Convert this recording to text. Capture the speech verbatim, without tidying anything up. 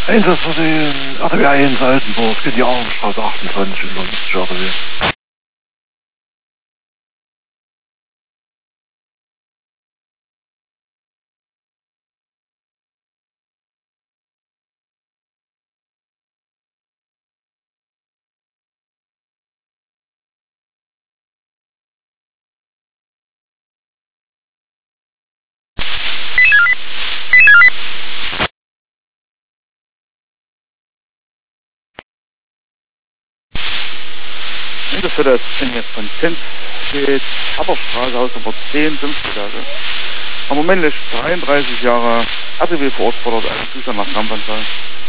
Einsatz für den R T W eins Altenburg, in die Augenstraße achtundzwanzig in neunzig R T W. Für das bin jetzt von Zins geht Haberstraße aus Nummer zehn, fünfte Klasse. Haben wir männlich dreiunddreißig Jahre R T W verordnet, einen Zustand nach Kampfanfall.